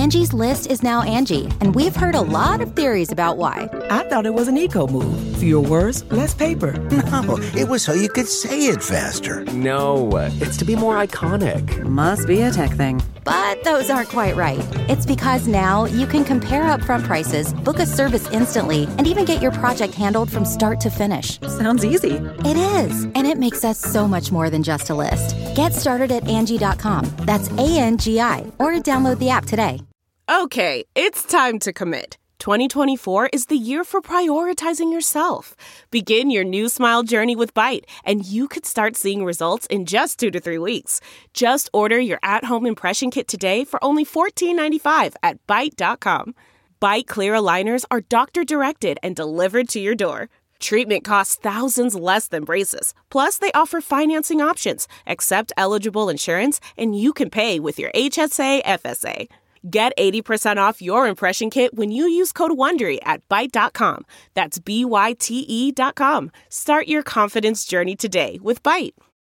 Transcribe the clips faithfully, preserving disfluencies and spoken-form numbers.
Angie's List is now Angie, and we've heard a lot of theories about why. I thought it was an eco move. Fewer words, less paper. No, it was so you could say it faster. No, it's to be more iconic. Must be a tech thing. But those aren't quite right. It's because now you can compare upfront prices, book a service instantly, and even get your project handled from start to finish. Sounds easy. It is, and it makes us so much more than just a list. Get started at Angie dot com. That's A N G I, or download the app today. Okay, it's time to commit. twenty twenty-four is the year for prioritizing yourself. Begin your new smile journey with Byte, and you could start seeing results in just two to three weeks. Just order your at-home impression kit today for only fourteen ninety-five at Byte dot com. Byte Clear aligners are doctor-directed and delivered to your door. Treatment costs thousands less than braces. Plus, they offer financing options, accept eligible insurance, and you can pay with your H S A F S A. Get eighty percent off your impression kit when you use code WONDERY at Byte dot com. That's B Y T E dot com. Start your confidence journey today with Byte.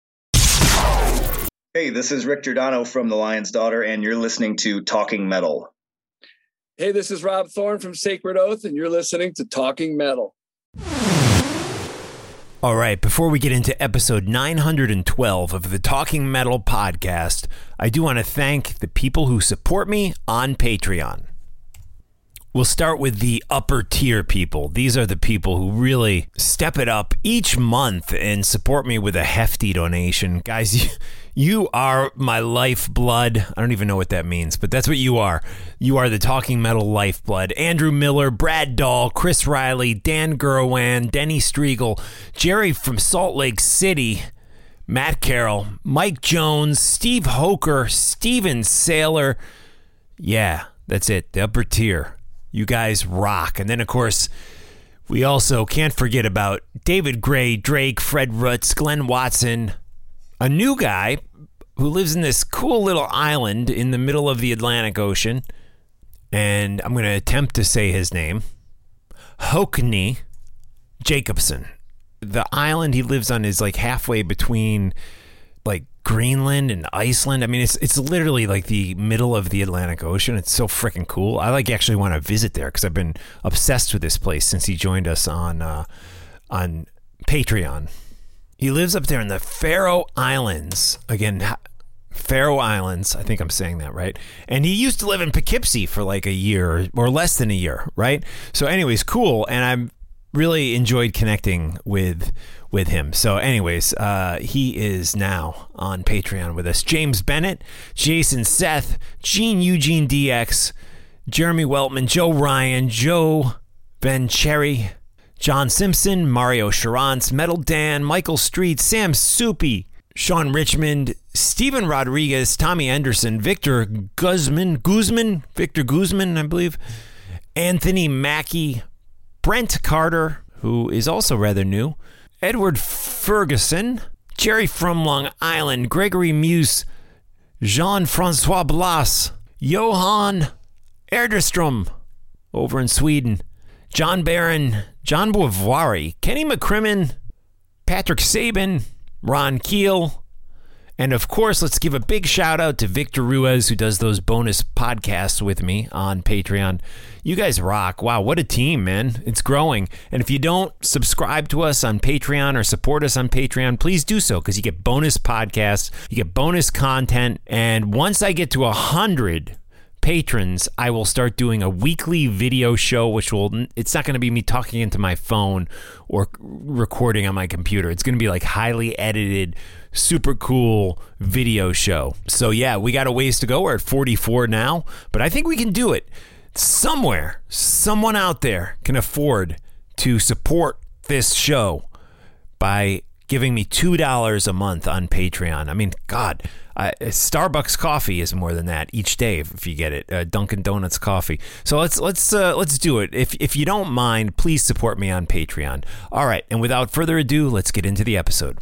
Hey, this is Rick Giordano from The Lion's Daughter, and you're listening to Talking Metal. Hey, this is Rob Thorne from Sacred Oath, and you're listening to Talking Metal. All right, before we get into episode nine hundred twelve of the Talking Metal podcast, I do want to thank the people who support me on Patreon. We'll start with the upper tier people. These are the people who really step it up each month and support me with a hefty donation. Guys, you, you are my lifeblood. I don't even know what that means, but that's what you are. You are the Talking Metal lifeblood. Andrew Miller, Brad Dahl, Chris Riley, Dan Gerwan, Denny Striegel, Jerry from Salt Lake City, Matt Carroll, Mike Jones, Steve Hoker, Steven Saylor. Yeah, that's it. The upper tier. You guys rock. And then, of course, we also can't forget about David Gray, Drake, Fred Rutz, Glenn Watson, a new guy who lives in this cool little island in the middle of the Atlantic Ocean. And I'm going to attempt to say his name. Hockney Jacobson. The island he lives on is like halfway between like Greenland and Iceland. I mean, it's it's literally like the middle of the Atlantic Ocean. It's so freaking cool. I like actually want to visit there because I've been obsessed with this place since he joined us on uh, on Patreon. He lives up there in the Faroe Islands. Again, Faroe Islands. I think I'm saying that right. And he used to live in Poughkeepsie for like a year or less than a year, right? So anyways, cool. And I'm really enjoyed connecting with with him. So anyways, uh, he is now on Patreon with us. James Bennett, Jason Seth, Gene Eugene D X, Jeremy Weltman, Joe Ryan, Joe Ben Cherry, John Simpson, Mario Charance, Metal Dan, Michael Street, Sam Soupy, Sean Richmond, Steven Rodriguez, Tommy Anderson, Victor Guzman, Guzman, Victor Guzman, I believe, Anthony Mackey, Brent Carter, who is also rather new, Edward Ferguson, Jerry from Long Island, Gregory Muse, Jean-Francois Blas, Johan Erderstrom over in Sweden, John Barron, John Boivari, Kenny McCrimmon, Patrick Sabin, Ron Keel, and of course, let's give a big shout out to Victor Ruiz, who does those bonus podcasts with me on Patreon. You guys rock. Wow, what a team, man. It's growing. And if you don't subscribe to us on Patreon or support us on Patreon, please do so, because you get bonus podcasts, you get bonus content, and once I get to one hundred patrons, I will start doing a weekly video show, which will, it's not going to be me talking into my phone or recording on my computer. It's going to be like highly edited, super cool video show. So yeah, we got a ways to go. We're at forty-four now, but I think we can do it. Somewhere, someone out there can afford to support this show by giving me two dollars a month on Patreon. I mean, God, uh, Starbucks coffee is more than that each day if you get it. Uh, Dunkin' Donuts coffee. So let's let's uh, let's do it. If if you don't mind, please support me on Patreon. All right, and without further ado, let's get into the episode.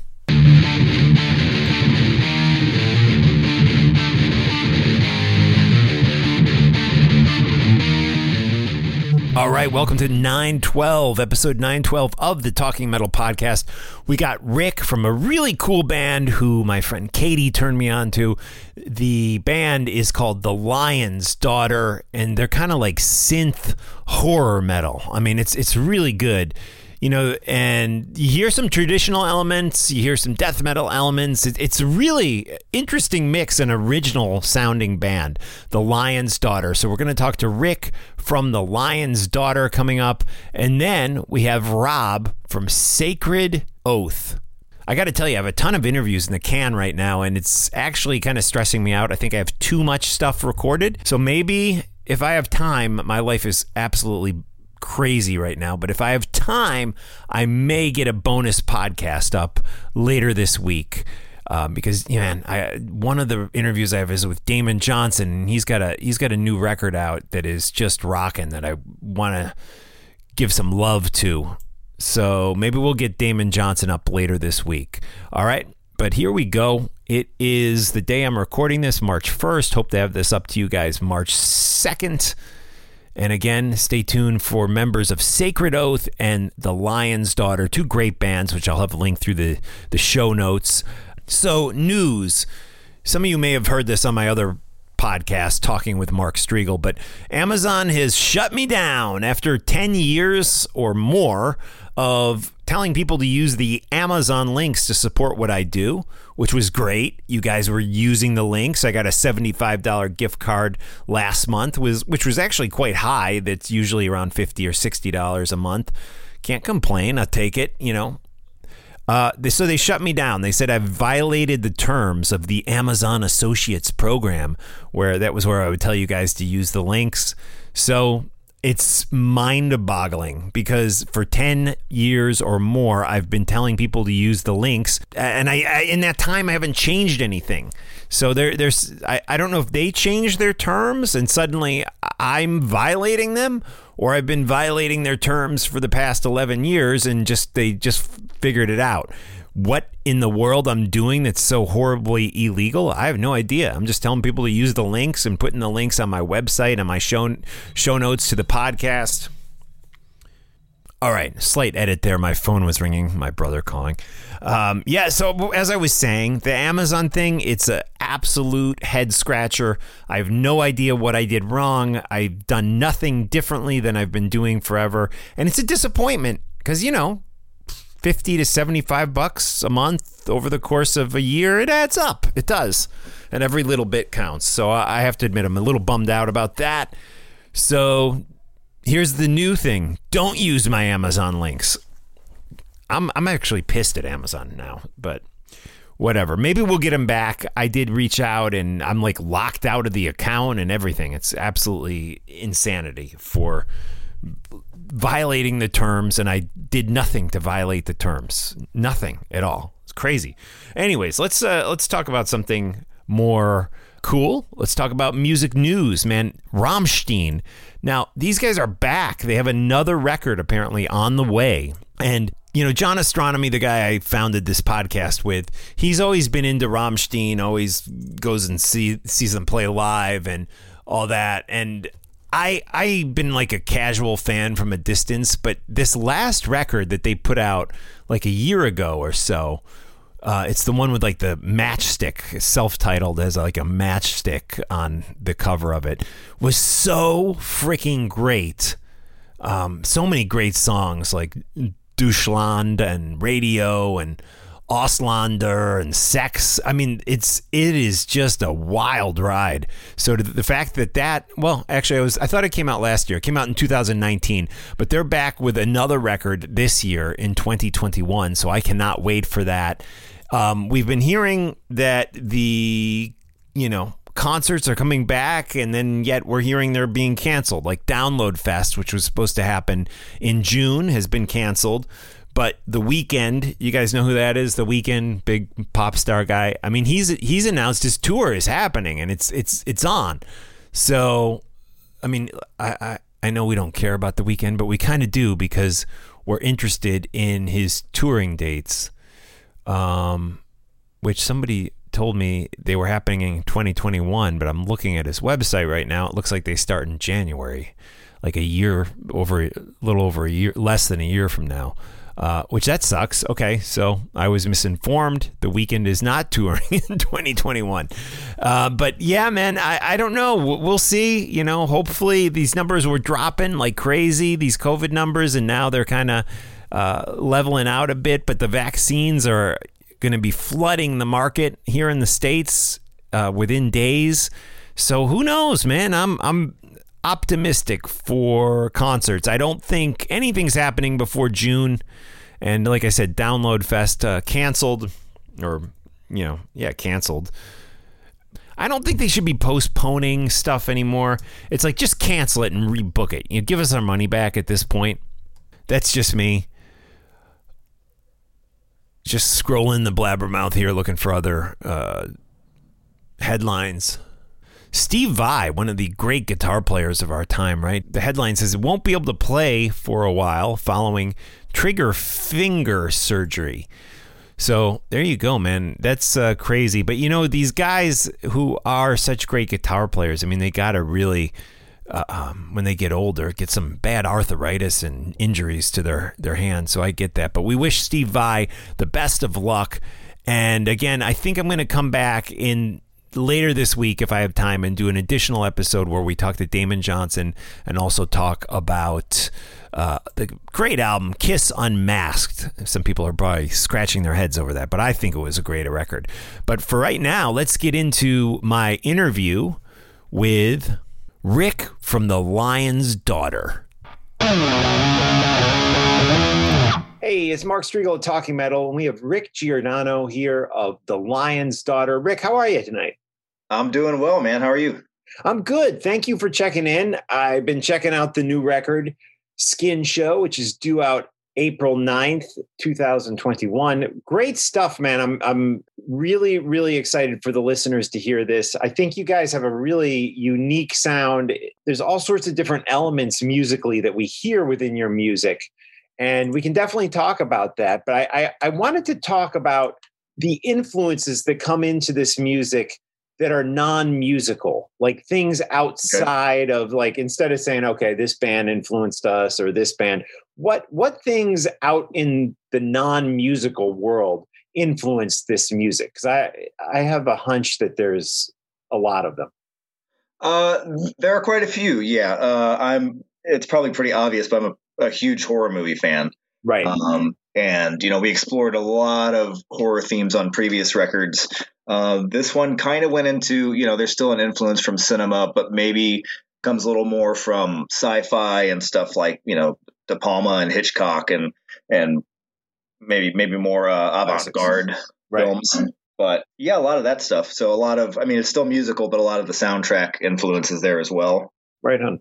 All right, welcome to nine twelve, episode nine twelve of the Talking Metal podcast. We got Rick from a really cool band who my friend Katie turned me on to. The band is called The Lion's Daughter, and they're kind of like synth horror metal. I mean, it's it's really good. You know, and you hear some traditional elements, you hear some death metal elements. It, it's a really interesting mix and original sounding band, The Lion's Daughter. So we're going to talk to Rick from The Lion's Daughter coming up. And then we have Rob from Sacred Oath. I got to tell you, I have a ton of interviews in the can right now, and it's actually kind of stressing me out. I think I have too much stuff recorded. So maybe if I have time, my life is absolutely crazy right now, but if I have time, I may get a bonus podcast up later this week. Um, because man, I one of the interviews I have is with Damon Johnson, and he's got a he's got a new record out that is just rocking that I want to give some love to. So maybe we'll get Damon Johnson up later this week. All right, but here we go. It is the day I'm recording this, March first. Hope to have this up to you guys March second. And again, stay tuned for members of Sacred Oath and The Lion's Daughter, two great bands, which I'll have linked through the, the show notes. So, news. Some of you may have heard this on my other podcast, Talking with Mark Striegel, but Amazon has shut me down after ten years or more of telling people to use the Amazon links to support what I do, which was great. You guys were using the links. I got a seventy-five dollars gift card last month, was which was actually quite high. That's usually around fifty dollars or sixty dollars a month. Can't complain. I'll take it, you know. Uh, they, so they shut me down. They said I've violated the terms of the Amazon Associates program, where that was where I would tell you guys to use the links. So it's mind-boggling because for ten years or more, I've been telling people to use the links, and I, I in that time I haven't changed anything. So there, there's I, I don't know if they changed their terms and suddenly I'm violating them, or I've been violating their terms for the past eleven years and just they just figured it out. What in the world I'm doing that's so horribly illegal, I have no idea. I'm just telling people to use the links and putting the links on my website and my show show notes to the podcast. All right, slight edit there. My phone was ringing. My brother calling. Um, yeah, so as I was saying, the Amazon thing, it's an absolute head scratcher. I have no idea what I did wrong. I've done nothing differently than I've been doing forever. And it's a disappointment because, you know, fifty to seventy-five bucks a month over the course of a year, it adds up. It does. And every little bit counts. So I have to admit, I'm a little bummed out about that. So here's the new thing. Don't use my Amazon links. I'm I'm actually pissed at Amazon now, but whatever. Maybe we'll get them back. I did reach out and I'm like locked out of the account and everything. It's absolutely insanity for violating the terms, and I did nothing to violate the terms. Nothing at all. It's crazy. Anyways, let's uh, let's talk about something more cool. Let's talk about music news, man. Rammstein. Now, these guys are back. They have another record apparently on the way. And, you know, John Astronomy, the guy I founded this podcast with, he's always been into Rammstein, always goes and see, sees them play live and all that. And I, I've been like a casual fan from a distance, but this last record that they put out like a year ago or so, uh, it's the one with like the matchstick, self-titled as like a matchstick on the cover of it, was so freaking great. Um, so many great songs like Deutschland and Radio and Auslander and Sex. I mean, it's it is just a wild ride. So the fact that that, well, actually, I was I thought it came out last year. It came out in two thousand nineteen, but they're back with another record this year in twenty twenty-one. So I cannot wait for that. Um, we've been hearing that the, you know, concerts are coming back, and then yet we're hearing they're being canceled. Like Download Fest, which was supposed to happen in June, has been canceled. But The Weeknd, you guys know who that is? The Weeknd, big pop star guy. I mean, he's he's announced his tour is happening, and it's it's it's on. So, I mean, I I, I know we don't care about The Weeknd, but we kind of do because we're interested in his touring dates, um, which somebody told me they were happening in twenty twenty-one, but I'm looking at his website right now. It looks like they start in January. like a year over, a little over a year, less than a year from now. Uh, which that sucks. Okay, so I was misinformed. The Weeknd is not touring in twenty twenty-one. Uh, but yeah, man, I, I don't know. We'll see. You know, hopefully these numbers were dropping like crazy, these COVID numbers, and now they're kind of uh, leveling out a bit. But the vaccines are going to be flooding the market here in the States uh, within days. So who knows, man? I'm I'm optimistic for concerts. I don't think anything's happening before June. And like I said, Download Fest uh, canceled, or, you know, yeah, canceled. I don't think they should be postponing stuff anymore. It's like, just cancel it and rebook it. You know, give us our money back at this point. That's just me. Just scrolling the blabbermouth here looking for other uh, headlines. Steve Vai, one of the great guitar players of our time, right? The headline says it won't be able to play for a while following trigger finger surgery. So there you go, man. That's uh, crazy. But, you know, these guys who are such great guitar players, I mean, they got to really, uh, um, when they get older, get some bad arthritis and injuries to their, their hands. So I get that. But we wish Steve Vai the best of luck. And again, I think I'm going to come back in later this week, if I have time, and do an additional episode where we talk to Damon Johnson and also talk about uh, the great album Kiss Unmasked. Some people are probably scratching their heads over that, but I think it was a great record. But for right now, let's get into my interview with Rick from The Lion's Daughter. Hey, it's Mark Striegel of Talking Metal, and we have Rick Giordano here of The Lion's Daughter. Rick, how are you tonight? I'm doing well, man. How are you? I'm good. Thank you for checking in. I've been checking out the new record, Skin Show, which is due out April ninth, twenty twenty-one. Great stuff, man. I'm I'm really, really excited for the listeners to hear this. I think you guys have a really unique sound. There's all sorts of different elements musically that we hear within your music, and we can definitely talk about that. But I, I, I wanted to talk about the influences that come into this music that are non-musical, like things outside okay. of, like, instead of saying, okay, this band influenced us or this band, what what things out in the non-musical world influenced this music? Because I, I have a hunch that there's a lot of them. Uh, there are quite a few, yeah. Uh, I'm. It's probably pretty obvious, but I'm a, a huge horror movie fan. Right. Um, and, you know, we explored a lot of horror themes on previous records. Uh, this one kind of went into, you know, there's still an influence from cinema, but maybe comes a little more from sci-fi and stuff like, you know, De Palma and Hitchcock and and maybe maybe more uh, avant-garde right. films. But yeah, a lot of that stuff. So a lot of, I mean, it's still musical, but a lot of the soundtrack influences there as well. Right on.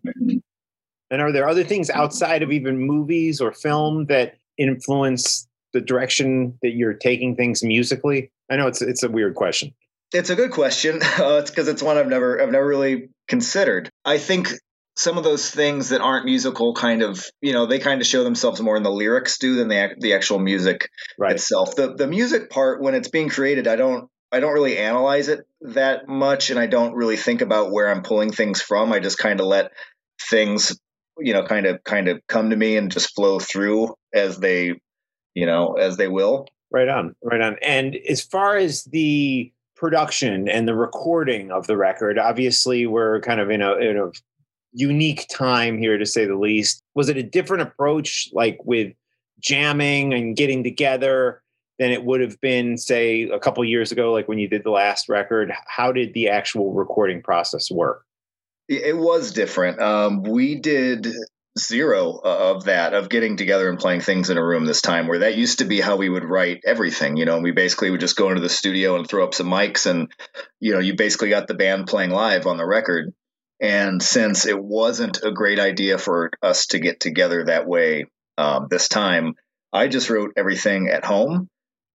And are there other things outside of even movies or film that influence the direction that you're taking things musically? I know it's it's a weird question. It's a good question. Uh, it's because it's one I've never I've never really considered. I think some of those things that aren't musical kind of, you know, they kind of show themselves more in the lyrics do than the the actual music right. itself. The the music part, when it's being created, I don't I don't really analyze it that much, and I don't really think about where I'm pulling things from. I just kind of let things, you know, kind of kind of come to me and just flow through as they, you know, as they will. Right on, right on. And as far as the production and the recording of the record, obviously we're kind of in a, in a unique time here, to say the least. Was it a different approach, like with jamming and getting together, than it would have been, say, a couple years ago, like when you did the last record? How did the actual recording process work? It was different. Um, we did zero of that, of getting together and playing things in a room this time, where that used to be how we would write everything. You know, we basically would just go into the studio and throw up some mics, and, you know, you basically got the band playing live on the record. And since it wasn't a great idea for us to get together that way um, this time, I just wrote everything at home.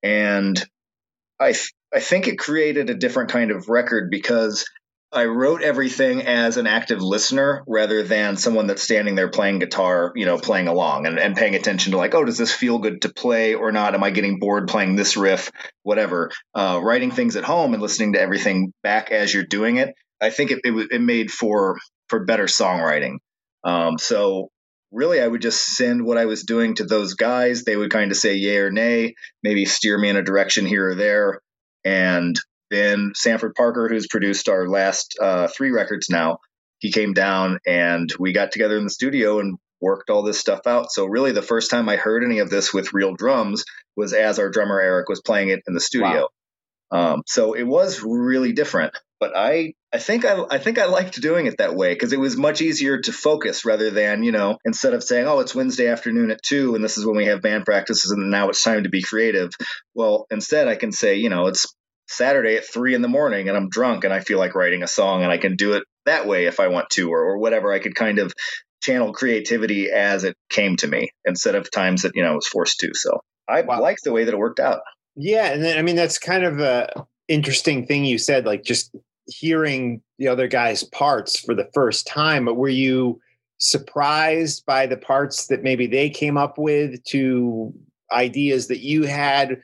And I th- I think it created a different kind of record, because I wrote everything as an active listener rather than someone that's standing there playing guitar, you know, playing along and, and paying attention to, like, oh, does this feel good to play or not? Am I getting bored playing this riff? Whatever. Uh, writing things at home and listening to everything back as you're doing it, I think it, it, it made for for better songwriting. Um, so really, I would just send what I was doing to those guys. They would kind of say yay or nay, maybe steer me in a direction here or there. And then Sanford Parker, who's produced our last uh, three records now, he came down and we got together in the studio and worked all this stuff out. So really the first time I heard any of this with real drums was as our drummer Eric was playing it in the studio. Wow. Um, so it was really different, but I, I think I, I think I liked doing it that way because it was much easier to focus rather than, you know, instead of saying, oh, it's Wednesday afternoon at two and this is when we have band practices and now it's time to be creative. Well, instead I can say, you know, it's Saturday at three in the morning and I'm drunk and I feel like writing a song and I can do it that way if I want to, or, or whatever. I could kind of channel creativity as it came to me instead of times that, you know, I was forced to. So I wow. liked the way that it worked out. Yeah. And then, I mean, that's kind of a interesting thing you said, like just hearing the other guy's parts for the first time. But were you surprised by the parts that maybe they came up with to ideas that you had?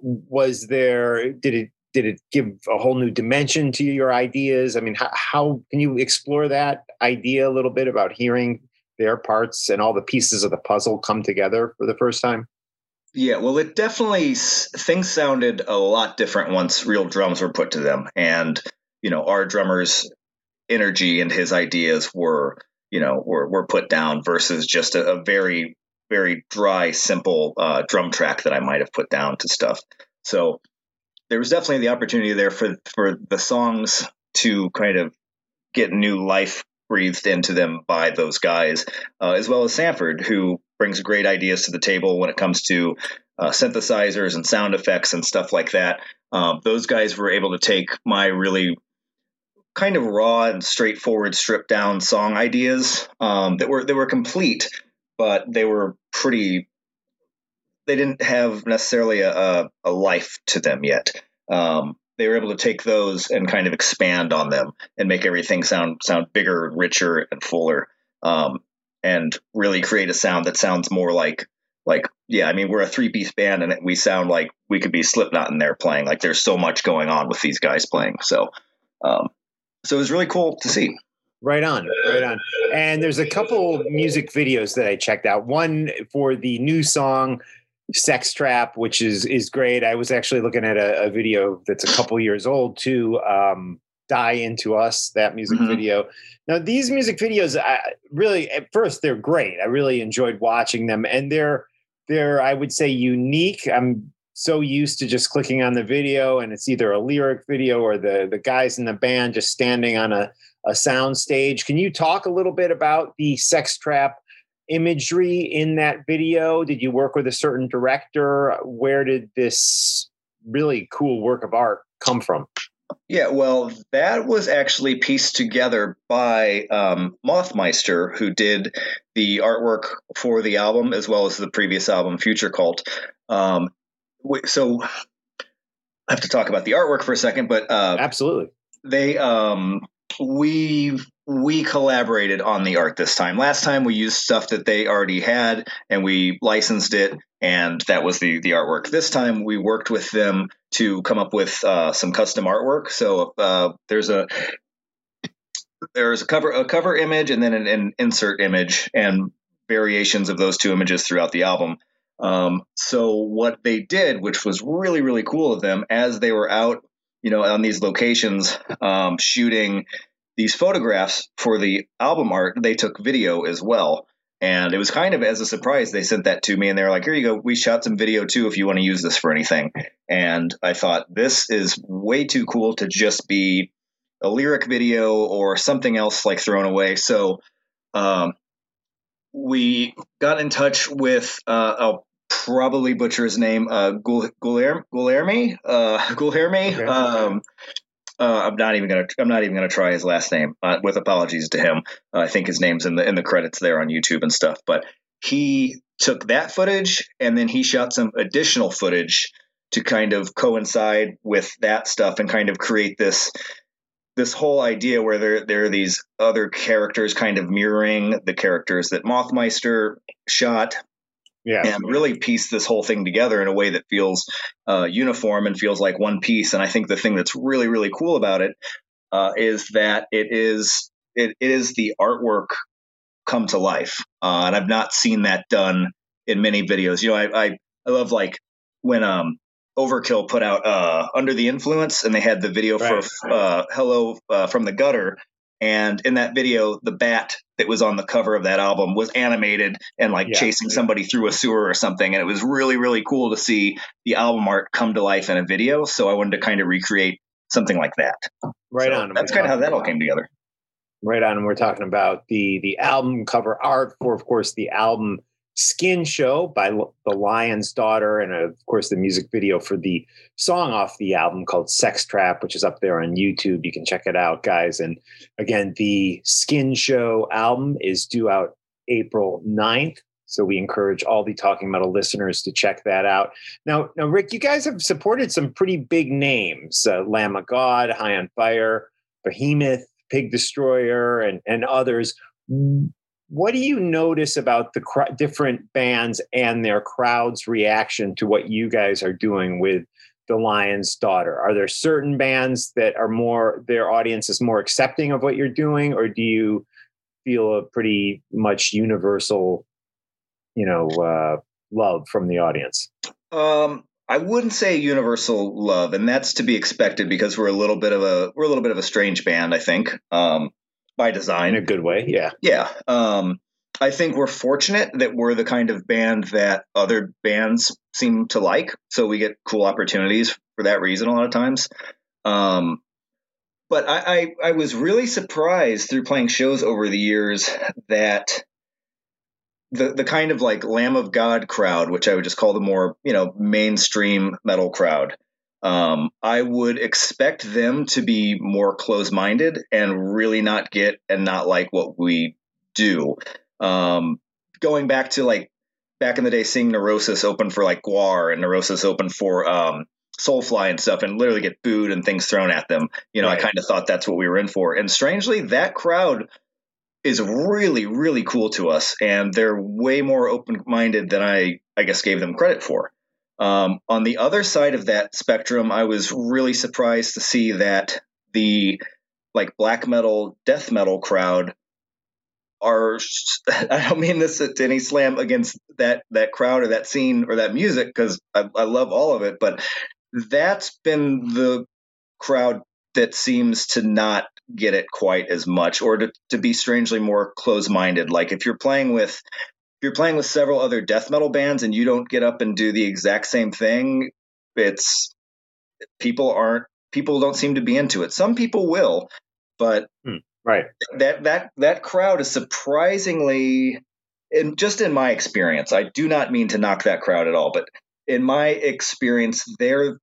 Was there, did it, did it give a whole new dimension to your ideas? I mean, how, how can you explore that idea a little bit about hearing their parts and all the pieces of the puzzle come together for the first time? Yeah, well, it definitely, things sounded a lot different once real drums were put to them. And, you know, our drummer's energy and his ideas were, you know, were, were put down versus just a, a very, very dry, simple uh, drum track that I might have put down to stuff. So there was definitely the opportunity there for, for the songs to kind of get new life breathed into them by those guys, uh, as well as Sanford, who brings great ideas to the table when it comes to uh, synthesizers and sound effects and stuff like that. Um, those guys were able to take my really kind of raw and straightforward, stripped down song ideas um, that were that were complete, but they were pretty. They didn't have necessarily a, a, a life to them yet. Um, they were able to take those and kind of expand on them and make everything sound sound bigger, richer, and fuller, um, and really create a sound that sounds more like like yeah. I mean, we're a three piece band, and we sound like we could be Slipknot in there playing. Like there's so much going on with these guys playing. So, um, so it was really cool to see. Right on, right on. And there's a couple music videos that I checked out. One for the new song Sex Trap, which is is great. I was actually looking at a, a video that's a couple years old too. Um, Die Into Us, that music mm-hmm. video. Now, these music videos, I really, at first, they're great. I really enjoyed watching them, and they're they're I would say unique. I'm so used to just clicking on the video, and it's either a lyric video or the the guys in the band just standing on a a sound stage. Can you talk a little bit about the Sex Trap imagery in that video? Did you work with a certain director? Where did this really cool work of art come from? Yeah, well, that was actually pieced together by um, Mothmeister, who did the artwork for the album as well as the previous album, Future Cult. Um, so I have to talk about the artwork for a second, but uh, absolutely, they um, we we collaborated on the art this time. Last time we used stuff that they already had and we licensed it, and that was the the artwork. This time we worked with them to come up with uh, some custom artwork. So uh, there's a there's a cover a cover image and then an, an insert image and variations of those two images throughout the album. Um, so what they did, which was really really cool of them, as they were out, you know, on these locations um, shooting these photographs for the album art, they took video as well. And it was kind of as a surprise, they sent that to me and they were like, here you go. We shot some video too, if you want to use this for anything. And I thought, this is way too cool to just be a lyric video or something else like thrown away. So um, we got in touch with, uh, I'll probably butcher his name, uh, Guilherme, Guilherme, uh, Guilherme, okay. um, Uh, I'm not even gonna. I'm not even gonna try his last name. Uh, with apologies to him. Uh, I think his name's in the in the credits there on YouTube and stuff. But he took that footage and then he shot some additional footage to kind of coincide with that stuff and kind of create this this whole idea where there there are these other characters kind of mirroring the characters that Mothmeister shot. Yeah, and really piece this whole thing together in a way that feels uh, uniform and feels like one piece. And I think the thing that's really, really cool about it uh, is that it is it, it is the artwork come to life. Uh, and I've not seen that done in many videos. You know, I, I, I love like when um, Overkill put out uh, Under the Influence, and they had the video right, for right. Uh, Hello uh, from the Gutter. And in that video, the bat that was on the cover of that album was animated and like Yeah, chasing yeah. somebody through a sewer or something. And it was really, really cool to see the album art come to life in a video. So I wanted to kind of recreate something like that. Right So on. That's We're kind of how talking that all about- came together. Right on. And we're talking about the the album cover art for, of course, the album Skin Show by L- The Lion's Daughter, and of course the music video for the song off the album called Sex Trap, which is up there on YouTube. You can check it out, guys. And again, the Skin Show album is due out April ninth. So we encourage all the Talking Metal listeners to check that out. Now, now, Rick, you guys have supported some pretty big names, uh, Lamb of God, High on Fire, Behemoth, Pig Destroyer, and, and others. What do you notice about the cr- different bands and their crowd's reaction to what you guys are doing with The Lion's Daughter? Are there certain bands that are more, their audience is more accepting of what you're doing, or do you feel a pretty much universal, you know, uh, love from the audience? Um, I wouldn't say universal love, and that's to be expected because we're a little bit of a we're a little bit of a strange band, I think, um, by design. In a good way, yeah. Yeah. Um, I think we're fortunate that we're the kind of band that other bands seem to like. So we get cool opportunities for that reason a lot of times. Um, but I, I, I was really surprised through playing shows over the years that the the kind of like Lamb of God crowd, which I would just call the more, you know, mainstream metal crowd, Um, I would expect them to be more close-minded and really not get and not like what we do. Um, going back to like back in the day, seeing Neurosis open for like Gwar and Neurosis open for um, Soulfly and stuff, and literally get booed and things thrown at them. You know, right. I kind of thought that's what we were in for. And strangely, that crowd is really, really cool to us, and they're way more open-minded than I, I guess, gave them credit for. Um, on the other side of that spectrum, I was really surprised to see that the like black metal, death metal crowd are, I don't mean this to any slam against that, that crowd or that scene or that music, because I, I love all of it, but that's been the crowd that seems to not get it quite as much, or to, to be strangely more close-minded. Like if you're playing with If you're playing with several other death metal bands and you don't get up and do the exact same thing, it's people aren't people don't seem to be into it. Some people will, but hmm, right. that that that crowd is surprisingly, and just in my experience, I do not mean to knock that crowd at all, but in my experience, they're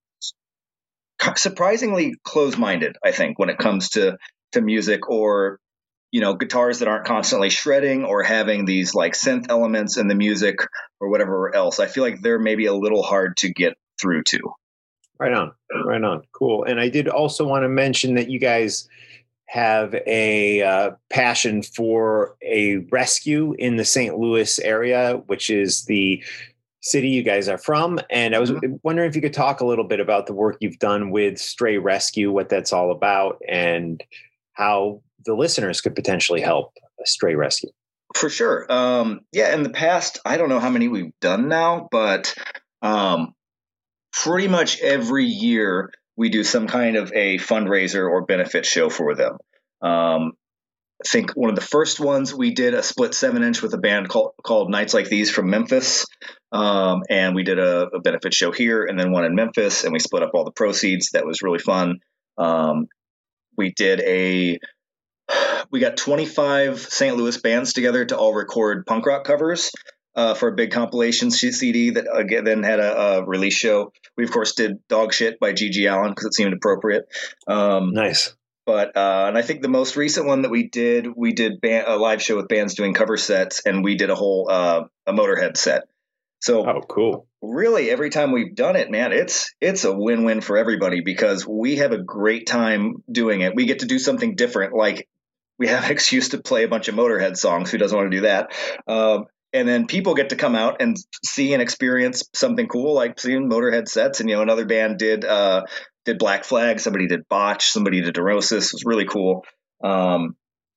surprisingly close-minded, I think, when it comes to to music, or you know, guitars that aren't constantly shredding or having these like synth elements in the music or whatever else. I feel like they're maybe a little hard to get through to. Right on. Right on. Cool. And I did also want to mention that you guys have a uh, passion for a rescue in the Saint Louis area, which is the city you guys are from. And I was mm-hmm. wondering if you could talk a little bit about the work you've done with Stray Rescue, what that's all about, and how the listeners could potentially help a Stray Rescue. For sure. Um, yeah, in the past, I don't know how many we've done now, but um, pretty much every year we do some kind of a fundraiser or benefit show for them. Um, I think one of the first ones we did a split seven inch with a band called, called Nights Like These from Memphis. Um, and we did a, a benefit show here and then one in Memphis, and we split up all the proceeds. That was really fun. Um, we did a We got twenty-five Saint Louis bands together to all record punk rock covers uh, for a big compilation C D that again then had a, a release show. We of course did Dog Shit by G G Allen because it seemed appropriate. Um, nice. But uh, and I think the most recent one that we did, we did band, a live show with bands doing cover sets, and we did a whole uh, a Motorhead set. So oh, cool. Really, every time we've done it, man, it's it's a win-win for everybody because we have a great time doing it. We get to do something different, like we have an excuse to play a bunch of Motorhead songs. Who doesn't want to do that? Um, and then people get to come out and see and experience something cool, like seeing Motorhead sets. And, you know, another band did uh, did Black Flag. Somebody did Botch. Somebody did Neurosis. It was really cool. Um,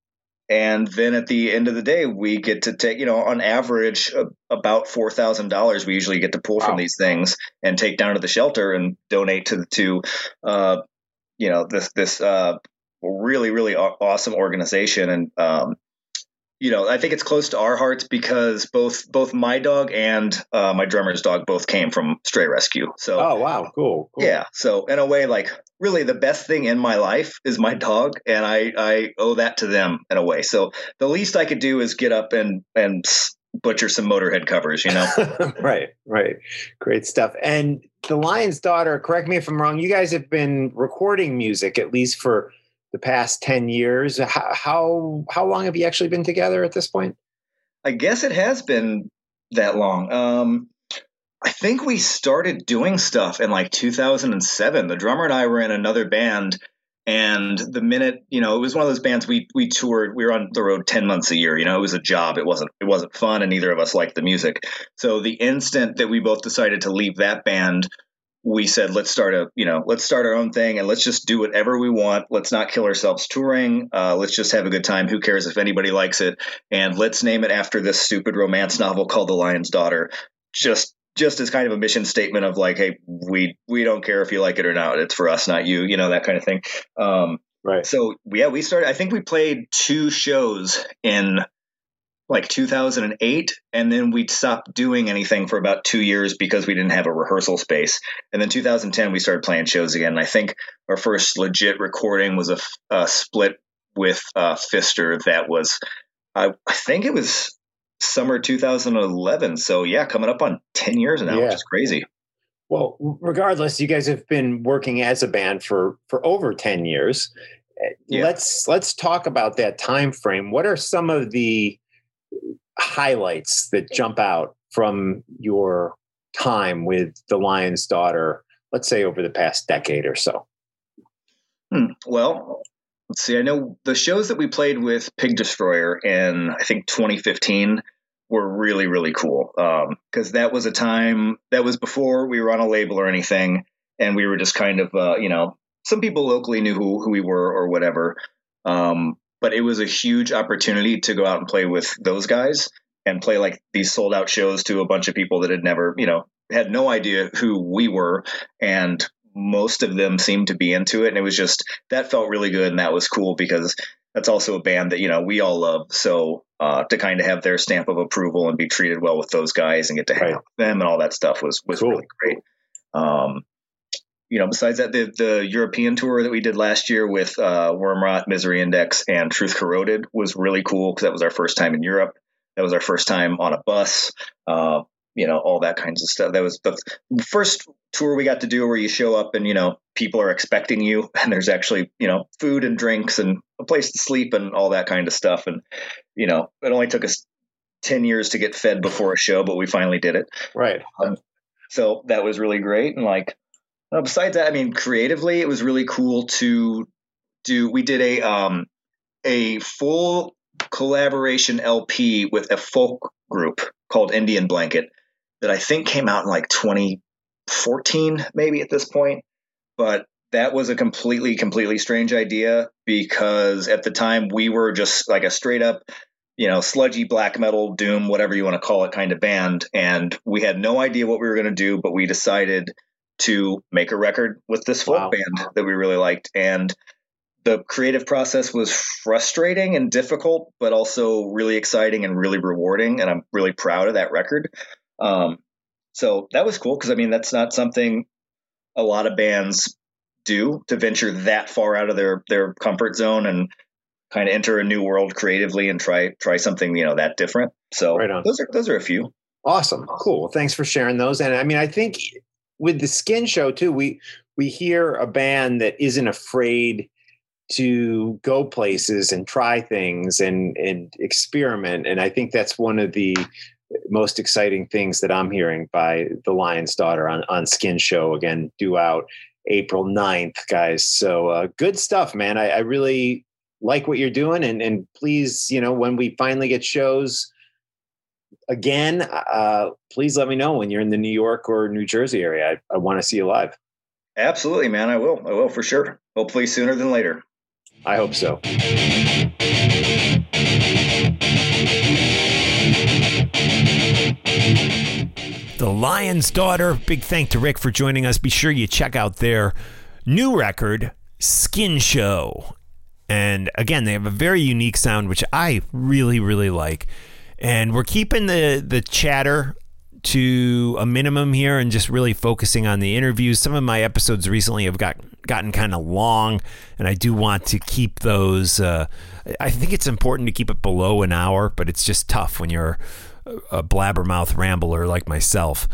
And then at the end of the day, we get to take, you know, on average, uh, about four thousand dollars we usually get to pull wow. from these things and take down to the shelter and donate to, to uh, you know, this, this uh, really, really awesome organization. And, um, you know, I think it's close to our hearts because both both my dog and uh, my drummer's dog both came from stray rescue. So, oh, wow. Cool. cool. Yeah. So in a way, like really the best thing in my life is my dog. And I, I owe that to them in a way. So the least I could do is get up and, and butcher some Motorhead covers, you know? Right. Right. Great stuff. And The Lion's Daughter, correct me if I'm wrong, you guys have been recording music at least for the past ten years. How, how, how long have you actually been together at this point? I guess it has been that long. Um, I think we started doing stuff in like two thousand seven. The drummer and I were in another band, and the minute, you know, it was one of those bands we, we toured, we were on the road ten months a year, you know, it was a job. It wasn't, it wasn't fun. And neither of us liked the music. So the instant that we both decided to leave that band, we said, let's start a, you know, let's start our own thing and let's just do whatever we want. Let's not kill ourselves touring. Uh, let's just have a good time. Who cares if anybody likes it? And let's name it after this stupid romance novel called The Lion's Daughter. Just, just as kind of a mission statement of like, hey, we, we don't care if you like it or not. It's for us, not you, you know, that kind of thing. Um, right. So yeah, we started, I think we played two shows in like two thousand eight, and then we stopped doing anything for about two years because we didn't have a rehearsal space. And then two thousand ten, we started playing shows again. And I think our first legit recording was a, a split with uh, Fister that was, I, I think it was summer two thousand eleven. So yeah, coming up on ten years now, yeah. Which is crazy. Well, regardless, you guys have been working as a band for, for over ten years. Yeah. Let's, let's talk about that time frame. What are some of the highlights that jump out from your time with The Lion's Daughter, let's say over the past decade or so? Hmm. Well, let's see. I know the shows that we played with Pig Destroyer in, I think, twenty fifteen were really, really cool. Um, cause that was a time that was before we were on a label or anything. And we were just kind of, uh, you know, some people locally knew who, who we were or whatever. Um, But it was a huge opportunity to go out and play with those guys and play like these sold out shows to a bunch of people that had never, you know, had no idea who we were. And most of them seemed to be into it. And it was just, that felt really good. And that was cool because that's also a band that, you know, we all love. So uh, to kind of have their stamp of approval and be treated well with those guys and get to hang right. out with them and all that stuff was, was cool. really great. Um, You know, besides that, the, the European tour that we did last year with uh, Wormrot, Misery Index, and Truth Corroded was really cool because that was our first time in Europe. That was our first time on a bus, uh, you know, all that kinds of stuff. That was the first tour we got to do where you show up and, you know, people are expecting you and there's actually, you know, food and drinks and a place to sleep and all that kind of stuff. And, you know, it only took us ten years to get fed before a show, but we finally did it. Right. Um, so that was really great. And like, Uh, besides that, I mean, creatively, it was really cool to do. We did a um, a full collaboration L P with a folk group called Indian Blanket that I think came out in like twenty fourteen, maybe at this point. But that was a completely, completely strange idea because at the time we were just like a straight up, you know, sludgy black metal, doom, whatever you want to call it kind of band. And we had no idea what we were going to do, but we decided to make a record with this folk wow. band that we really liked. And the creative process was frustrating and difficult, but also really exciting and really rewarding. And I'm really proud of that record. Um, so that was cool. Cause I mean, that's not something a lot of bands do, to venture that far out of their, their comfort zone and kind of enter a new world creatively and try, try something, you know, that different. So right on. those are, those are a few. Awesome. Cool. Well, thanks for sharing those. And I mean, I think with the Skin Show too, we we hear a band that isn't afraid to go places and try things and and experiment. And I think that's one of the most exciting things that I'm hearing by The Lion's Daughter on, on Skin Show, again, due out April ninth, guys. So uh, good stuff, man. I, I really like what you're doing. And, and please, you know, when we finally get shows again, uh, please let me know when you're in the New York or New Jersey area. I, I want to see you live. Absolutely, man. I will. I will for sure. Hopefully sooner than later. I hope so. The Lion's Daughter. Big thank to Rick for joining us. Be sure you check out their new record, Skin Show. And again, they have a very unique sound, which I really, really like. And we're keeping the, the chatter to a minimum here and just really focusing on the interviews. Some of my episodes recently have got gotten kind of long, and I do want to keep those. Uh, I think it's important to keep it below an hour, but it's just tough when you're a blabbermouth rambler like myself.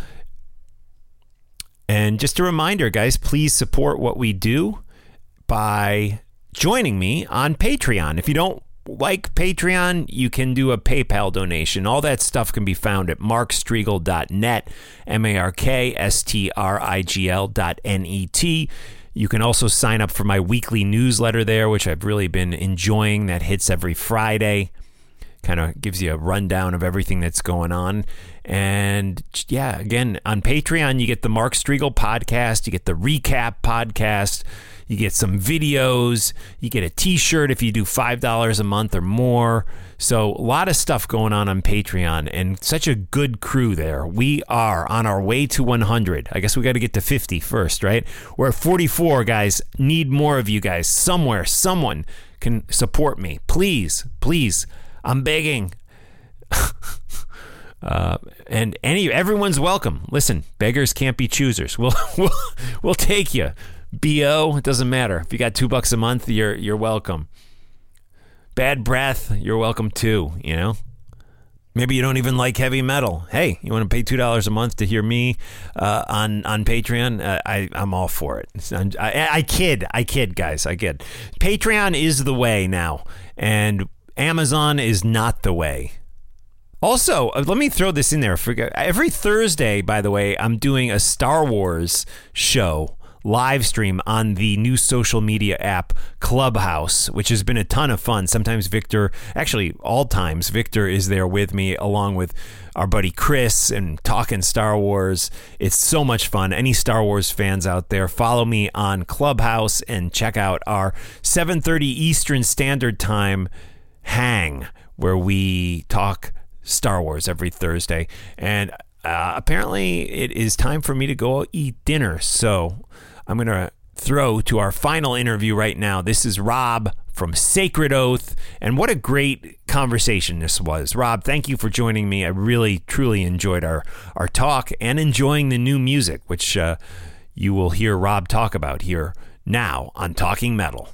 And just a reminder, guys, please support what we do by joining me on Patreon. If you don't like Patreon, you can do a PayPal donation. All that stuff can be found at mark strigl dot net, M A R K S T R I G L dot N E T. You can also sign up for my weekly newsletter there, which I've really been enjoying. That hits every Friday. Kind of gives you a rundown of everything that's going on. And yeah, again, on Patreon, you get the Mark Strigl podcast, you get the recap podcast, you get some videos, you get a t-shirt if you do five dollars a month or more. So a lot of stuff going on on Patreon, and such a good crew there. We are on our way to one hundred. I guess we got to get to fifty first, right? We're at forty-four, guys. Need more of you guys. Somewhere, someone can support me. Please, please. I'm begging. uh, and any everyone's welcome. Listen, beggars can't be choosers. We'll we'll we'll take you. B O, it doesn't matter. If you got two bucks a month, you're you're welcome. Bad breath, you're welcome too, you know? Maybe you don't even like heavy metal. Hey, you want to pay two dollars a month to hear me uh, on on Patreon? Uh, I I'm all for it. I, I kid, I kid, guys, I kid. Patreon is the way now, and Amazon is not the way. Also, let me throw this in there. Every Thursday, by the way, I'm doing a Star Wars show live stream on the new social media app Clubhouse, which has been a ton of fun. Sometimes Victor, actually all times, Victor is there with me along with our buddy Chris and talking Star Wars. It's so much fun. Any Star Wars fans out there, follow me on Clubhouse and check out our seven thirty Eastern Standard Time hang where we talk Star Wars every Thursday. And uh, apparently it is time for me to go eat dinner. So I'm going to throw to our final interview right now. This is Rob from Sacred Oath. And what a great conversation this was. Rob, thank you for joining me. I really, truly enjoyed our, our talk and enjoying the new music, which uh, you will hear Rob talk about here now on Talking Metal.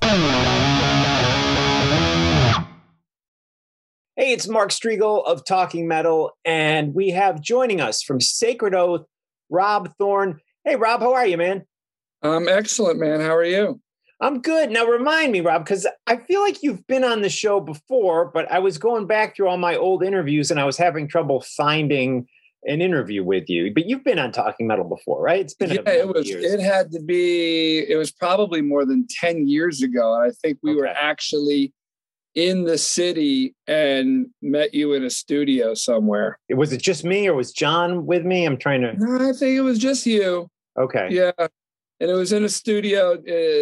Hey, it's Mark Strigl of Talking Metal, and we have joining us from Sacred Oath, Rob Thorne. Hey, Rob, how are you, man? I'm excellent, man. How are you? I'm good. Now, remind me, Rob, because I feel like you've been on the show before, but I was going back through all my old interviews, and I was having trouble finding an interview with you. But you've been on Talking Metal before, right? It's been yeah, a it was. years. It had to be. It was probably more than ten years ago, and I think we okay. were actually in the city and met you in a studio somewhere. Was it just me or was John with me? I'm trying to... No, I think it was just you. Okay. Yeah. And it was in a studio.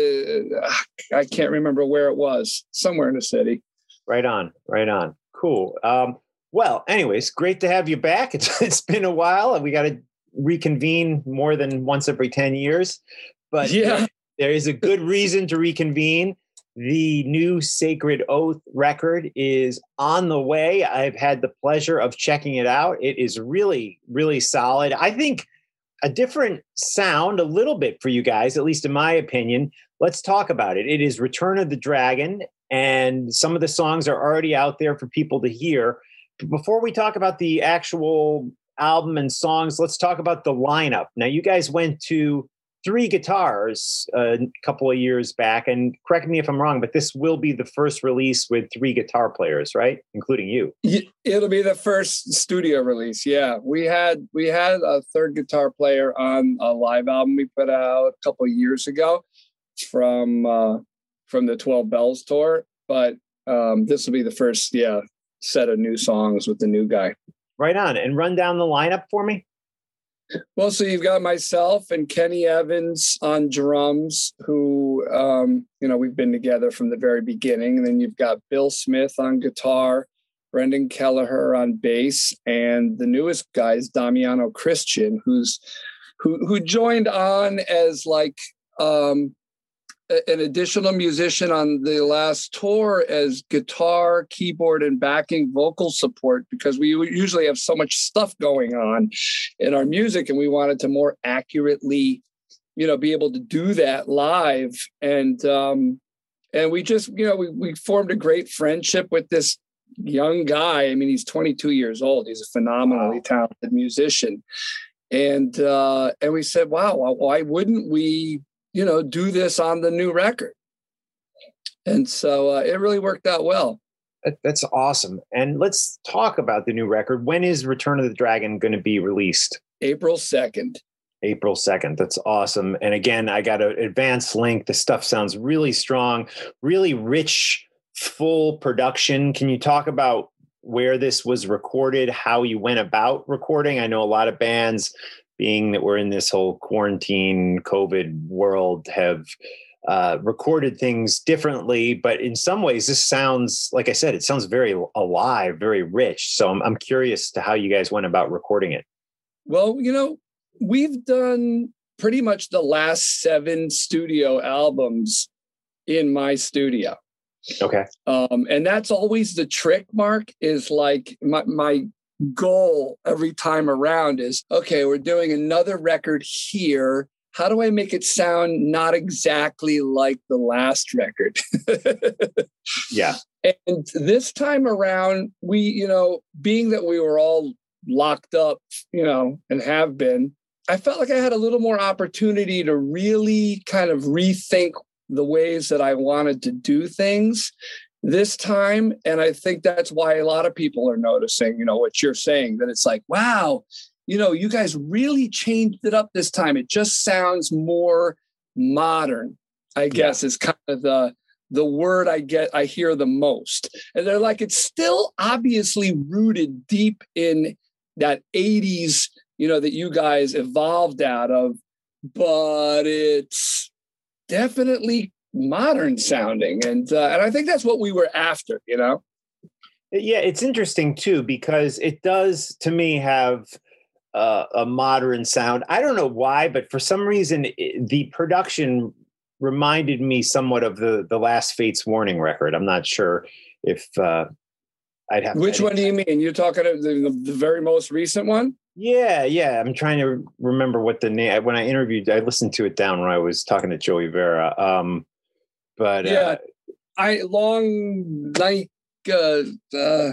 Uh, I can't remember where it was. Somewhere in the city. Right on. Right on. Cool. Um, well, anyways, great to have you back. It's It's been a while and we got to reconvene more than once every ten years. But yeah, there is a good reason to reconvene. The new Sacred Oath record is on the way. I've had the pleasure of checking it out. It is really, really solid. I think a different sound a little bit for you guys, at least in my opinion. Let's talk about it. It is Return of the Dragon, and some of the songs are already out there for people to hear. But before we talk about the actual album and songs, let's talk about the lineup. Now, you guys went to Three Guitars uh, a couple of years back, and correct me if I'm wrong, but this will be the first release with three guitar players, right? Including you. It'll be the first studio release. Yeah, we had we had a third guitar player on a live album we put out a couple of years ago from uh, from the twelve Bells tour, but um, this will be the first yeah set of new songs with the new guy. Right on, and run down the lineup for me. Well, so you've got myself and Kenny Evans on drums, who, um, you know, we've been together from the very beginning. And then you've got Bill Smith on guitar, Brendan Kelleher on bass, and the newest guy is Damiano Christian, who's who who joined on as like um, a, an additional musician on the last tour as guitar, keyboard, and backing vocal support, because we usually have so much stuff going on in our music, and we wanted to more accurately, you know, be able to do that live. And um, and we just, you know, we we formed a great friendship with this young guy. I mean, he's twenty-two years old. He's a phenomenally wow. talented musician. And, uh, and we said, wow, why wouldn't we, you know, do this on the new record? And so uh, it really worked out well. That, that's awesome. And let's talk about the new record. When is Return of the Dragon going to be released? April second. April second. That's awesome. And again, I got an advanced link. The stuff sounds really strong, really rich, full production. Can you talk about where this was recorded, how you went about recording? I know a lot of bands, being that we're in this whole quarantine COVID world, have uh, recorded things differently, but in some ways this sounds, like I said, it sounds very alive, very rich. So I'm, I'm curious to how you guys went about recording it. Well, you know, we've done pretty much the last seven studio albums in my studio. Okay. Um, and that's always the trick, Mark, is like my, my goal every time around is, okay, we're doing another record here. How do I make it sound not exactly like the last record? Yeah. And this time around, we, you know, being that we were all locked up, you know, and have been, I felt like I had a little more opportunity to really kind of rethink the ways that I wanted to do things this time. And I think that's why a lot of people are noticing, you know, what you're saying, that it's like, wow, you know, you guys really changed it up this time. It just sounds more modern, I guess, yeah. is kind of the, the word I get, I hear the most. And they're like, it's still obviously rooted deep in that eighties, you know, that you guys evolved out of, but it's definitely modern sounding. And uh, and I think that's what we were after, you know? Yeah, it's interesting too, because it does, to me, have uh, a modern sound. I don't know why, but for some reason, it, the production reminded me somewhat of the, the last Fates Warning record. I'm not sure if uh, I'd have... Which one do you mean? You're talking about the, the very most recent one? Yeah, yeah. I'm trying to remember what the name. When I interviewed, I listened to it down when I was talking to Joey Vera. Um, but yeah, uh, I long night. Uh, uh,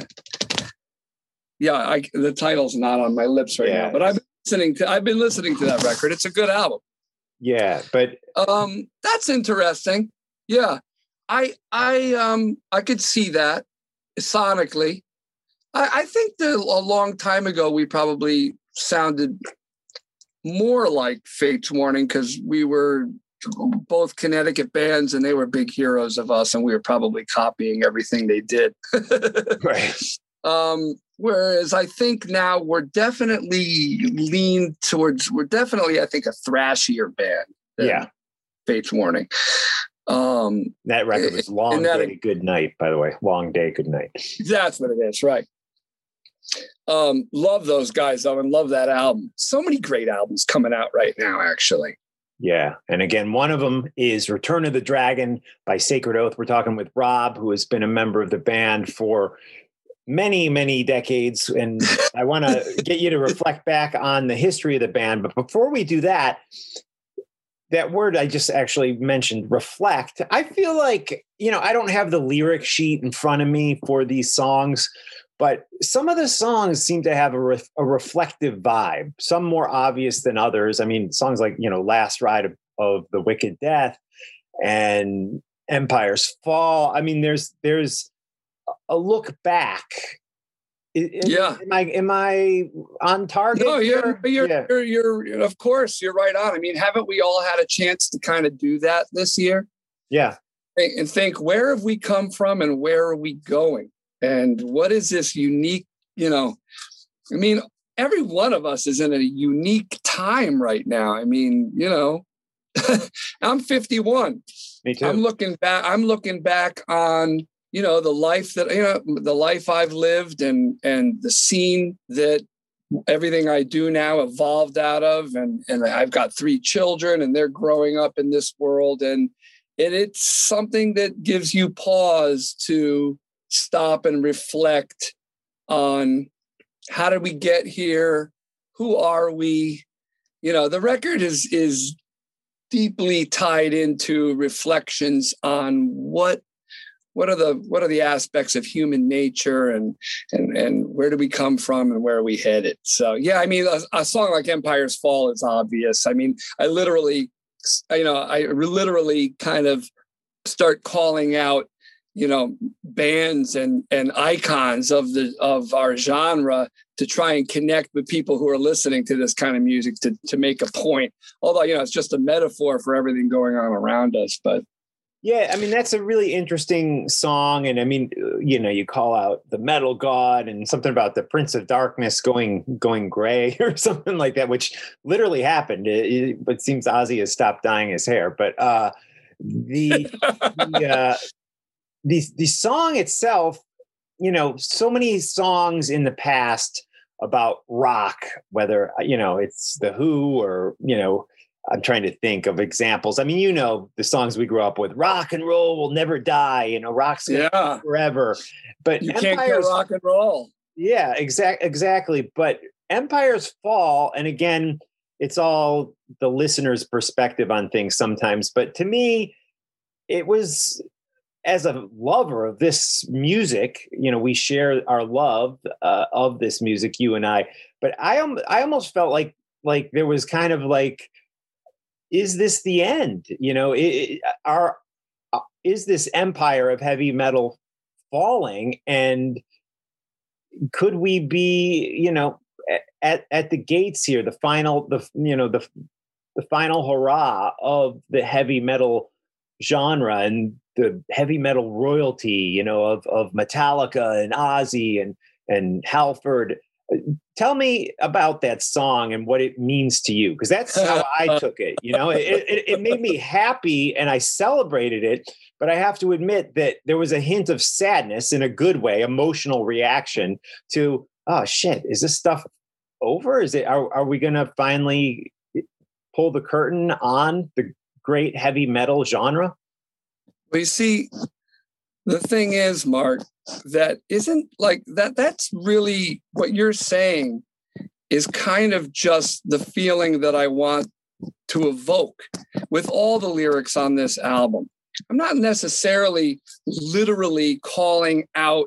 yeah, I, the title's not on my lips right yeah. now. But I've been listening to. I've been listening to that record. It's a good album. Yeah, but um, that's interesting. Yeah, I I um I could see that sonically. I think that a long time ago, we probably sounded more like Fates Warning because we were both Connecticut bands and they were big heroes of us, and we were probably copying everything they did. Right. Um, whereas I think now we're definitely lean towards, we're definitely, I think, a thrashier band than yeah. Fates Warning. Um, that record was Long that, Day, Good Night, by the way. Long Day, Good Night. That's what it is, right. Um, love those guys though, and love that album. So many great albums coming out right now, actually. Yeah. And again, one of them is Return of the Dragon by Sacred Oath. We're talking with Rob, who has been a member of the band for many, many decades. And I want to get you to reflect back on the history of the band. But before we do that, that word I just actually mentioned, reflect, I feel like, you know, I don't have the lyric sheet in front of me for these songs, but some of the songs seem to have a, re- a reflective vibe, some more obvious than others. I mean, songs like, you know, Last Ride of, of the Wicked Death and Empire's Fall. I mean, there's there's a look back. Yeah. Am I am I on target? No, you're you're, yeah. you're you're of course you're right on. I mean, haven't we all had a chance to kind of do that this year? Yeah. And think, where have we come from and where are we going? And what is this unique, you know, I mean, every one of us is in a unique time right now. I mean, you know, I'm fifty-one. Me too. I'm looking back. I'm looking back on, you know, the life that, you know, the life I've lived and, and the scene that everything I do now evolved out of. And, and I've got three children and they're growing up in this world. And, and it's something that gives you pause to stop and reflect on how did we get here? Who are we? You know, the record is, is deeply tied into reflections on what, what are the, what are the aspects of human nature and, and, and where do we come from and where are we headed? So, yeah, I mean, a, a song like Empire's Fall is obvious. I mean, I literally, you know, I literally kind of start calling out, you know, bands and, and icons of the, of our genre to try and connect with people who are listening to this kind of music to, to make a point. Although, you know, it's just a metaphor for everything going on around us, but. Yeah, I mean, that's a really interesting song. And I mean, you know, you call out the metal god and something about the Prince of Darkness going going gray or something like that, which literally happened. It, it, it seems Ozzy has stopped dyeing his hair. But uh, the, the, uh, the, the song itself, you know, so many songs in the past about rock, whether, you know, it's The Who or, you know, I'm trying to think of examples. I mean, you know, the songs we grew up with, rock and roll will never die, you know, rock's gonna yeah. forever. But you can't get rock and roll. Yeah, exact, exactly. But Empire's Fall, and again, it's all the listener's perspective on things sometimes. But to me, it was, as a lover of this music, you know, we share our love uh, of this music, you and I. But I, um, I almost felt like, like there was kind of like, is this the end? You know, it, our, uh, is this empire of heavy metal falling? And could we be, you know, at, at the gates here, the final, the, you know, the, the final hurrah of the heavy metal genre and the heavy metal royalty, you know, of, of Metallica and Ozzy and, and Halford. Tell me about that song and what it means to you, because that's how I took it. You know, it, it, it made me happy and I celebrated it. But I have to admit that there was a hint of sadness in a good way, emotional reaction to, oh, shit, is this stuff over? Is it, are, are we going to finally pull the curtain on the great heavy metal genre? Well, you see, the thing is, Mark, that isn't like that. That's really what you're saying is kind of just the feeling that I want to evoke with all the lyrics on this album. I'm not necessarily literally calling out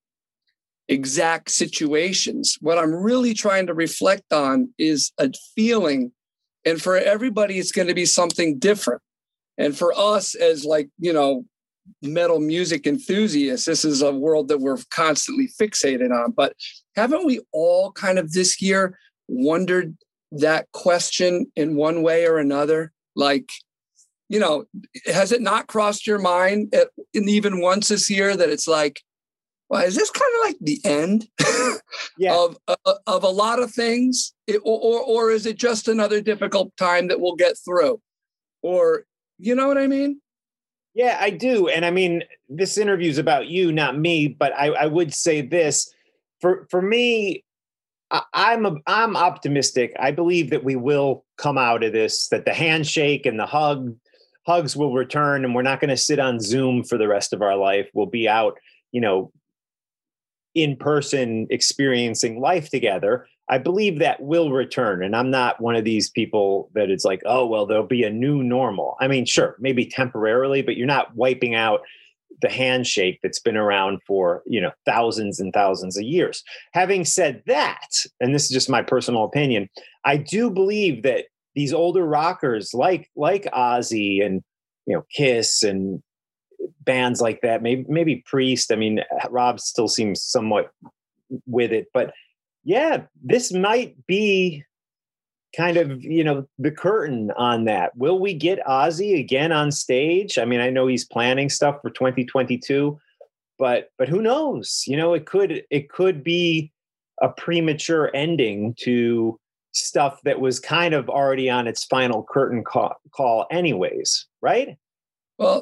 exact situations. What I'm really trying to reflect on is a feeling. And for everybody, it's going to be something different. And for us as like, you know, metal music enthusiasts, this is a world that we're constantly fixated on. But haven't we all kind of this year wondered that question in one way or another? Like, you know, has it not crossed your mind at, and even once this year that it's like, well, is this kind of like the end yeah. of, of of a lot of things? It, or, or or is it just another difficult time that we'll get through? Or, you know what I mean? Yeah, I do. And I mean, this interview is about you, not me, but I, I would say this. For for me, I, I'm a, I'm optimistic. I believe that we will come out of this, that the handshake and the hug hugs will return, and we're not going to sit on Zoom for the rest of our life. We'll be out, you know, in person experiencing life together. I believe that will return. And I'm not one of these people that it's like, oh, well, there'll be a new normal. I mean, sure, maybe temporarily, but you're not wiping out the handshake that's been around for, you know, thousands and thousands of years. Having said that, and this is just my personal opinion, I do believe that these older rockers like, like Ozzy and, you know, Kiss and bands like that, maybe, maybe Priest. I mean, Rob still seems somewhat with it, but yeah, this might be kind of, you know, the curtain on that. Will we get Ozzy again on stage? I mean, I know he's planning stuff for twenty twenty-two, but but who knows? You know, it could it could be a premature ending to stuff that was kind of already on its final curtain call, call anyways, right? Well,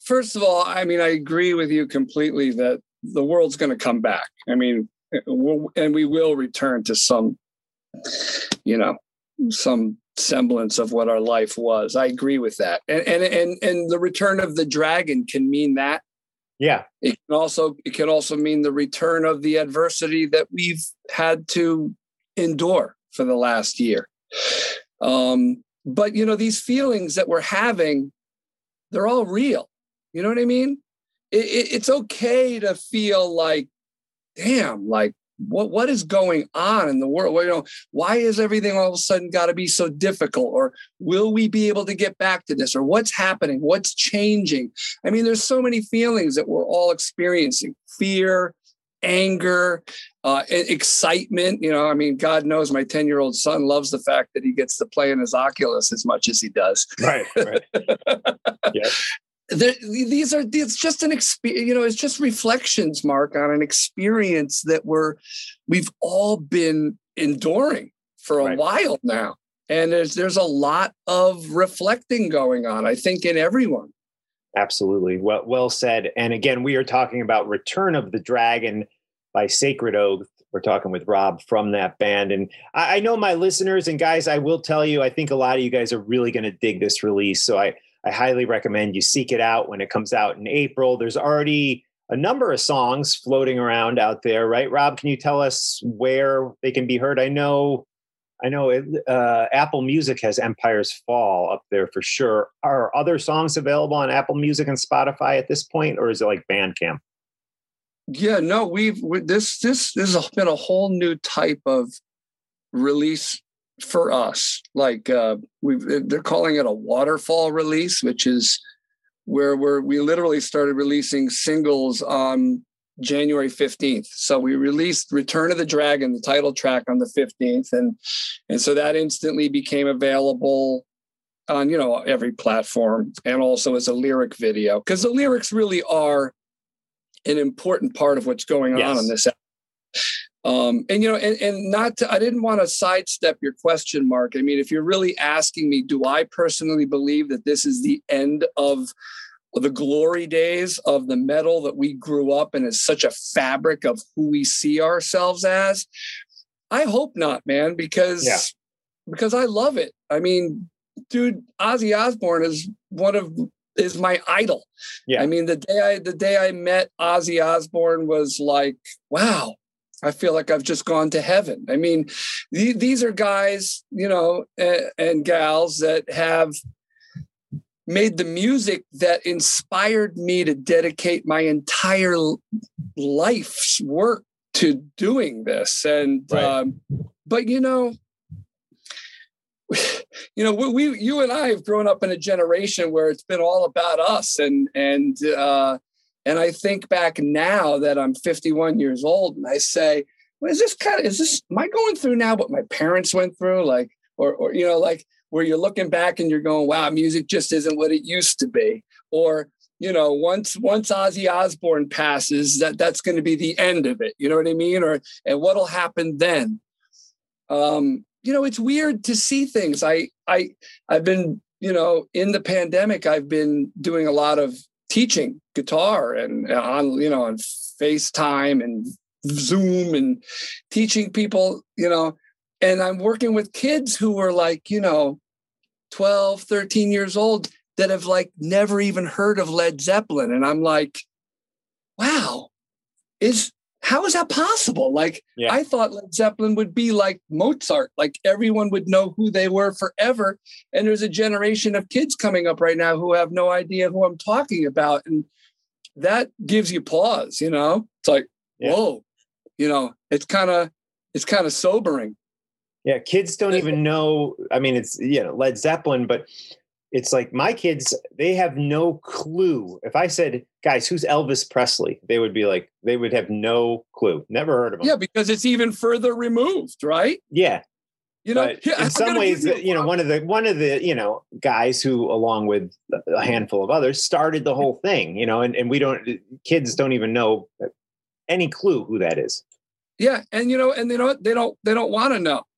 first of all, I mean, I agree with you completely that the world's going to come back. I mean, we'll, and we will return to some, you know, some semblance of what our life was. I agree with that. And and and and the return of the dragon can mean that. Yeah. It can also it can also mean the return of the adversity that we've had to endure for the last year. Um, but you know, these feelings that we're having, they're all real. You know what I mean? It, it, it's okay to feel like, damn, like what what is going on in the world? Well, you know, why is everything all of a sudden got to be so difficult? Or will we be able to get back to this? Or what's happening? What's changing? I mean, there's so many feelings that we're all experiencing: fear, anger, uh, excitement. You know, I mean, God knows my ten-year-old son loves the fact that he gets to play in his Oculus as much as he does. Right, right. Yeah. There, these are, it's just an experience, you know, it's just reflections, Mark, on an experience that we're, we've all been enduring for a right. while now. And there's, there's a lot of reflecting going on, I think, in everyone. Absolutely. Well, well said. And again, we are talking about Return of the Dragon by Sacred Oath. We're talking with Rob from that band. And I, I know my listeners and guys, I will tell you, I think a lot of you guys are really going to dig this release. So I, I highly recommend you seek it out when it comes out in April. There's already a number of songs floating around out there, right? Rob, can you tell us where they can be heard? I know, I know it, uh, Apple Music has Empire's Fall up there for sure. Are other songs available on Apple Music and Spotify at this point, or is it like Bandcamp? Yeah, no, we've we, this this this has been a whole new type of release for us. Like uh, we, they're calling it a waterfall release, which is where we're we literally started releasing singles on January fifteenth. So we released Return of the Dragon, the title track, on the fifteenth, and and so that instantly became available on, you know, every platform, and also as a lyric video, because the lyrics really are an important part of what's going yes. on in this album. Um, and, you know, and, and not to, I didn't want to sidestep your question, Mark. I mean, if you're really asking me, do I personally believe that this is the end of the glory days of the metal that we grew up in, as such a fabric of who we see ourselves as? I hope not, man, because, yeah. because I love it. I mean, dude, Ozzy Osbourne is one of, is my idol. Yeah. I mean, the day I, the day I met Ozzy Osbourne was like, wow, I feel like I've just gone to heaven. I mean, th- these are guys, you know, uh, and gals that have made the music that inspired me to dedicate my entire life's work to doing this. And, right. um, but you know, you know, we, we, you and I have grown up in a generation where it's been all about us. And, and, uh, And I think back now that I'm fifty-one years old, and I say, well, is this kind of, is this, am I going through now what my parents went through? Like, or, or, you know, like where you're looking back and you're going, wow, music just isn't what it used to be. Or, you know, once, once Ozzy Osbourne passes, that that's going to be the end of it. You know what I mean? Or, and what'll happen then? Um, you know, it's weird to see things. I, I, I've been, you know, in the pandemic, I've been doing a lot of teaching guitar and on, you know, on FaceTime and Zoom and teaching people, you know, and I'm working with kids who are like, you know, twelve, thirteen years old that have like never even heard of Led Zeppelin. And I'm like, wow, is, how is that possible? Like, yeah. I thought Led Zeppelin would be like Mozart, like everyone would know who they were forever. And there's a generation of kids coming up right now who have no idea who I'm talking about. And that gives you pause, you know, it's like, yeah. whoa, you know, it's kind of, it's kind of sobering. Yeah. Kids don't even know. I mean, it's, you know, Led Zeppelin, but it's like my kids, they have no clue. If I said, guys, who's Elvis Presley? They would be like, they would have no clue. Never heard of him. Yeah, because it's even further removed, right? Yeah. You know, but in some ways, you, you know, one of the, one of the, you know, guys who, along with a handful of others, started the whole thing, you know, and, and we don't, kids don't even know any clue who that is. Yeah. And, you know, and they don't, they don't, they don't want to know.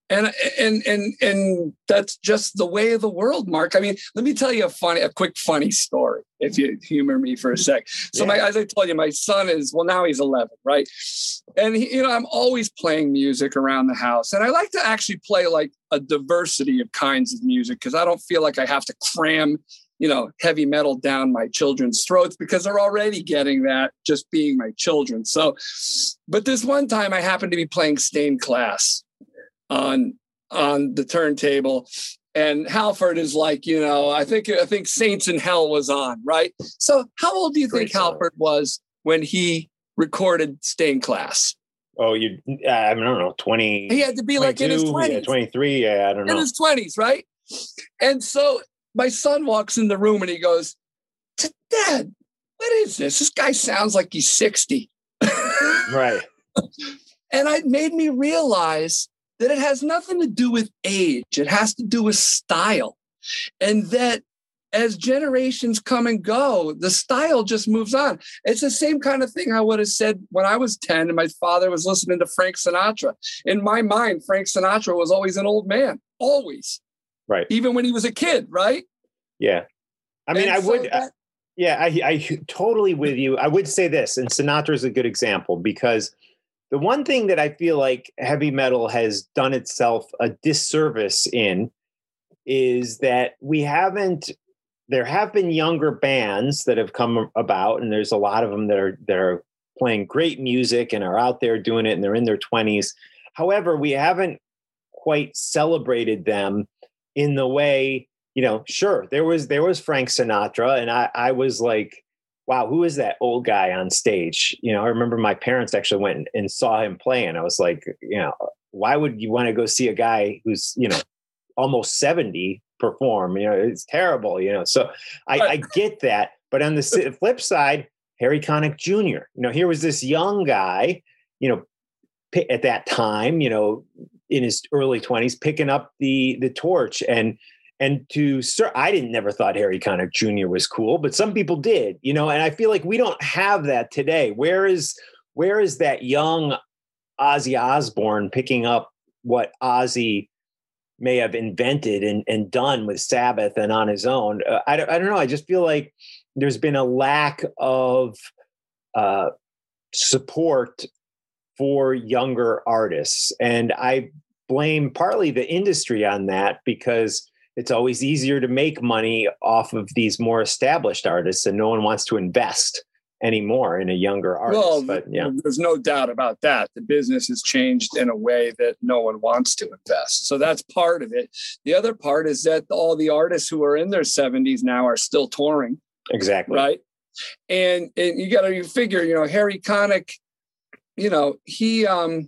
And, and, and, and that's just the way of the world, Mark. I mean, let me tell you a funny, a quick, funny story, if you humor me for a sec. So yeah. my, as I told you, my son is, well, now he's eleven, right? And he, you know, I'm always playing music around the house, and I like to actually play like a diversity of kinds of music, because I don't feel like I have to cram, you know, heavy metal down my children's throats, because they're already getting that just being my children. So, but this one time I happened to be playing Stained Class on on the turntable, and Halford is like, you know, I think I think Saints in Hell was on, right? So how old do you Great think song. Halford was when he recorded Stained Class? Oh, you I don't know, twenty. He had to be like in his twenties. Yeah, twenty-three, yeah, I don't know. In his twenties, right? And so my son walks in the room and he goes, Dad, what is this? This guy sounds like he's sixty. Right. And it made me realize that it has nothing to do with age. It has to do with style. And that as generations come and go, the style just moves on. It's the same kind of thing I would have said when I was ten and my father was listening to Frank Sinatra. In my mind, Frank Sinatra was always an old man, always. Right. Even when he was a kid, right? Yeah. I mean, and I so would, that, I, yeah, I, I totally with you. I would say this, and Sinatra is a good example, because the one thing that I feel like heavy metal has done itself a disservice in is that we haven't, there have been younger bands that have come about, and there's a lot of them that are, that are playing great music and are out there doing it, and they're in their twenties. However, we haven't quite celebrated them in the way, you know, sure, there was, there was Frank Sinatra, and I, I was like, wow, who is that old guy on stage? You know, I remember my parents actually went and saw him play, and I was like, you know, why would you want to go see a guy who's, you know, almost seventy perform? You know, it's terrible, you know? So I, I get that. But on the flip side, Harry Connick Junior, you know, here was this young guy, you know, at that time, you know, in his early twenties, picking up the, the torch. And, And to, sir, I didn't never thought Harry Connick Junior was cool, but some people did, you know, and I feel like we don't have that today. Where is, where is that young Ozzy Osbourne picking up what Ozzy may have invented and, and done with Sabbath and on his own? Uh, I, don't, I don't know. I just feel like there's been a lack of uh, support for younger artists. And I blame partly the industry on that, because it's always easier to make money off of these more established artists, and no one wants to invest anymore in a younger artist. Well, but yeah, there's no doubt about that. The business has changed in a way that no one wants to invest. So that's part of it. The other part is that all the artists who are in their seventies now are still touring. Exactly. Right. And, and you got to you figure, you know, Harry Connick, you know, he, um,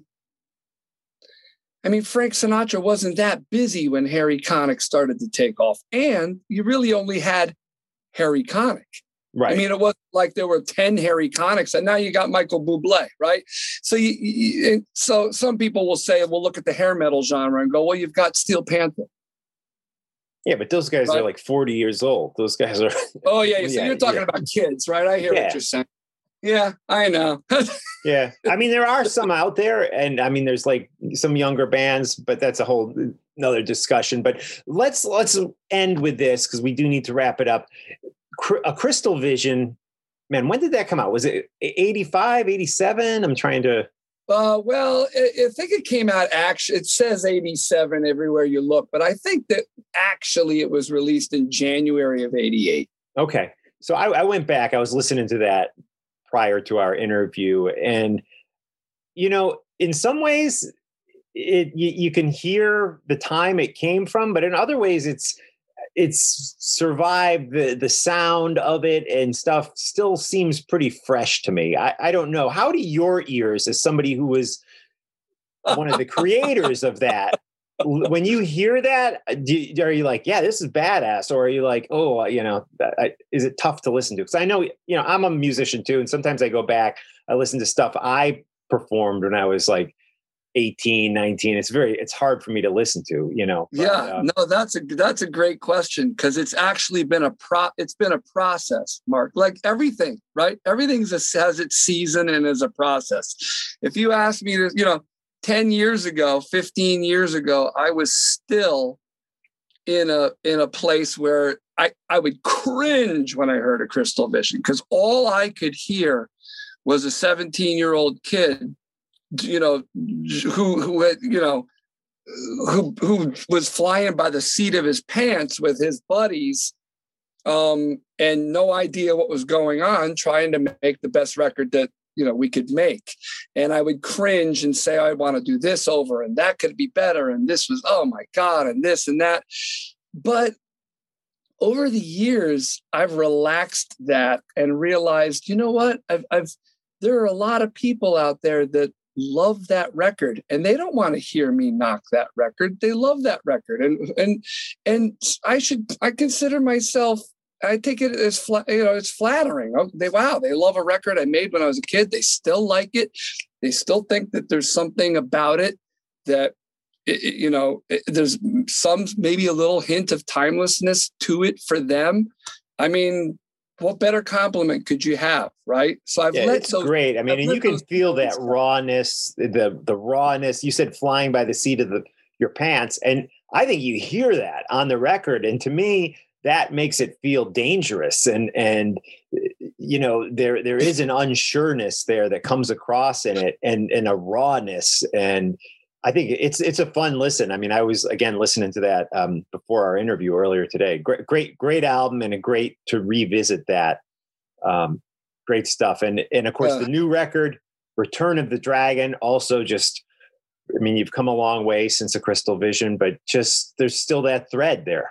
I mean, Frank Sinatra wasn't that busy when Harry Connick started to take off. And you really only had Harry Connick. Right. I mean, it wasn't like there were ten Harry Connicks, and now you got Michael Bublé, right? So you, you, so some people will say, well, look at the hair metal genre and go, well, you've got Steel Panther. Yeah, but those guys right? are like forty years old. Those guys are. Oh, yeah. So yeah, you're talking yeah. about kids, right? I hear yeah. what you're saying. Yeah, I know. Yeah. I mean, there are some out there, and I mean, there's like some younger bands, but that's a whole another discussion. But let's, let's end with this, because we do need to wrap it up. A Crystal Vision, man, when did that come out? Was it eighty-five, eighty-seven? I'm trying to. Uh, well, I, I think it came out, actually, it says eighty-seven everywhere you look, but I think that actually it was released in January of eighty-eight. Okay. So I, I went back, I was listening to that prior to our interview. And, you know, in some ways, it you, you can hear the time it came from, but in other ways, it's it's survived the the sound of it and stuff still seems pretty fresh to me. I, I don't know. How do your ears, as somebody who was one of the creators of that, when you hear that, do, are you like, yeah, this is badass? Or are you like, oh, you know, I, is it tough to listen to? Because I know, you know, I'm a musician too. And sometimes I go back, I listen to stuff I performed when I was like eighteen, nineteen. It's very, it's hard for me to listen to, you know. But, yeah, uh, no, that's a, that's a great question. Cause it's actually been a pro it's been a process, Mark, like everything, right? Everything's a, has its season and is a process. If you ask me to, you know, ten years ago, fifteen years ago, I was still in a in a place where I, I would cringe when I heard a Crystal Vision, because all I could hear was a seventeen-year-old kid, you know, who who had, you know, who who was flying by the seat of his pants with his buddies, um, and no idea what was going on, trying to make the best record that, you know, we could make. And I would cringe and say, I want to do this over, and that could be better. And this was, oh my God, and this and that. But over the years, I've relaxed that and realized, you know what? I've, I've, there are a lot of people out there that love that record, and they don't want to hear me knock that record. They love that record. And, and, and I should, I consider myself, I take it as, fla- you know, it's flattering. Oh, they, wow, they love a record I made when I was a kid. They still like it. They still think that there's something about it that, it, you know, it, there's some, maybe a little hint of timelessness to it for them. I mean, what better compliment could you have, right? So I've yeah, let it's those, great. I mean, I've and you can feel that stuff. rawness, the the rawness. You said flying by the seat of the your pants, and I think you hear that on the record. And to me, that makes it feel dangerous. And and you know, there there is an unsureness there that comes across in it, and and a rawness. And I think it's it's a fun listen. I mean, I was again listening to that um, before our interview earlier today. Great, great, great album, and a great to revisit that. Um, great stuff, and and of course yeah. the new record, Return of the Dragon, also just. I mean, you've come a long way since a Crystal Vision, but just there's still that thread there.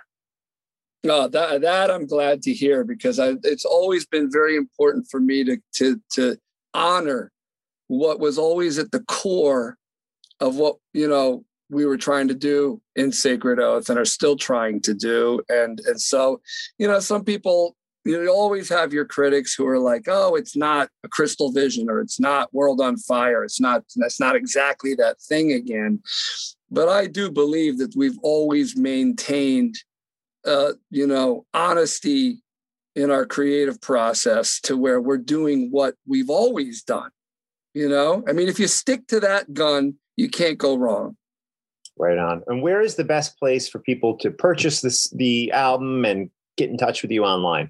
No, that that I'm glad to hear, because I, it's always been very important for me to to to honor what was always at the core of what, you know, we were trying to do in Sacred Oath and are still trying to do. And, and so, you know, some people, you always have your critics who are like, oh, it's not a Crystal Vision, or it's not World on Fire. It's not, that's not exactly that thing again. But I do believe that we've always maintained, uh, you know, honesty in our creative process to where we're doing what we've always done. You know, I mean, if you stick to that gun, you can't go wrong. Right on. And where is the best place for people to purchase this, the album, and get in touch with you online?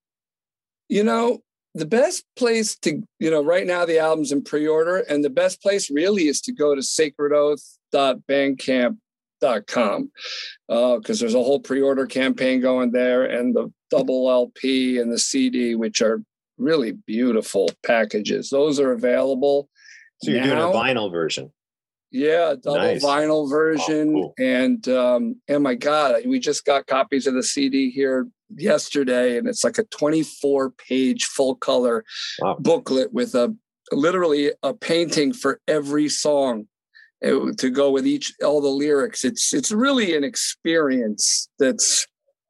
You know, the best place to, you know, right now the album's in pre-order, and the best place really is to go to sacred oath dot bandcamp dot com, uh, because there's a whole pre-order campaign going there, and the double L P and the C D, which are really beautiful packages. Those are available. So you're now doing a vinyl version. Yeah, double nice. vinyl version. Oh, cool. And um, and my God, we just got copies of the C D here yesterday, and it's like a twenty-four page full color wow. booklet with a literally a painting for every song to go with each, all the lyrics. It's it's really an experience that's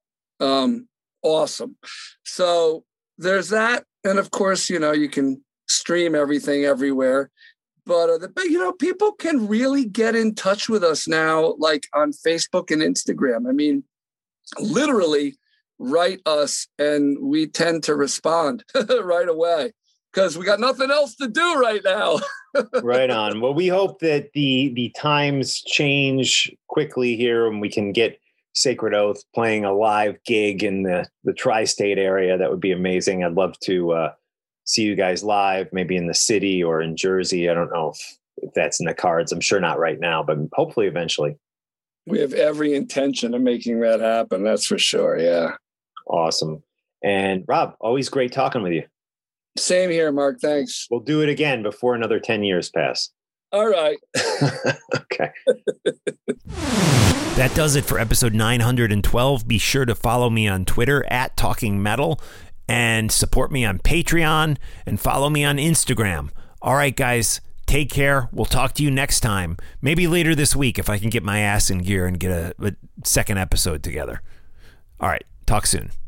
um, awesome. So there's that, and of course, you know, you can stream everything everywhere. But, uh, the, you know, people can really get in touch with us now, like on Facebook and Instagram. I mean, literally write us, and we tend to respond right away because we got nothing else to do right now. Right on. Well, we hope that the the times change quickly here, and we can get Sacred Oath playing a live gig in the, the tri-state area. That would be amazing. I'd love to uh, see you guys live, maybe in the city or in Jersey. I don't know if, if that's in the cards. I'm sure not right now, but hopefully eventually. We have every intention of making that happen. That's for sure. Yeah. Awesome. And Rob, always great talking with you. Same here, Mark. Thanks. We'll do it again before another ten years pass. All right. Okay. That does it for episode nine hundred twelve. Be sure to follow me on Twitter at Talking Metal, and support me on Patreon, and follow me on Instagram. All right, guys, take care. We'll talk to you next time. Maybe later this week if I can get my ass in gear and get a, a second episode together. All right, talk soon.